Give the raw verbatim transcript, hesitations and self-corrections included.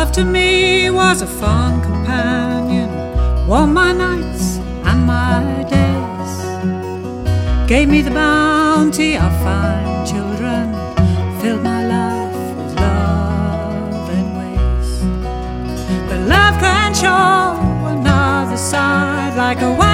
Love to me was a fond companion, warmed my nights and my days, gave me the bounty of fine children, filled my life with love and ways. But love can show another side, like a